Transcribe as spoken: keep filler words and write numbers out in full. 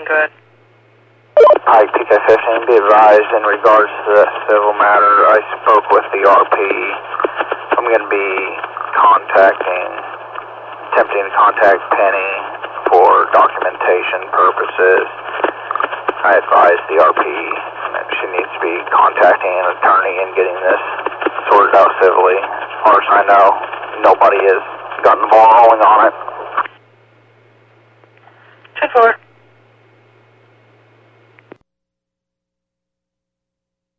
fifteen, go ahead. Hi, P K fifteen, be advised in regards to the civil matter, I spoke with the R P. I'm going to be contacting, attempting to contact Penny for documentation purposes. I advised the R P that she needs to be contacting an attorney and getting this sorted out civilly. As far as I know, nobody has gotten the ball rolling on it. ten four.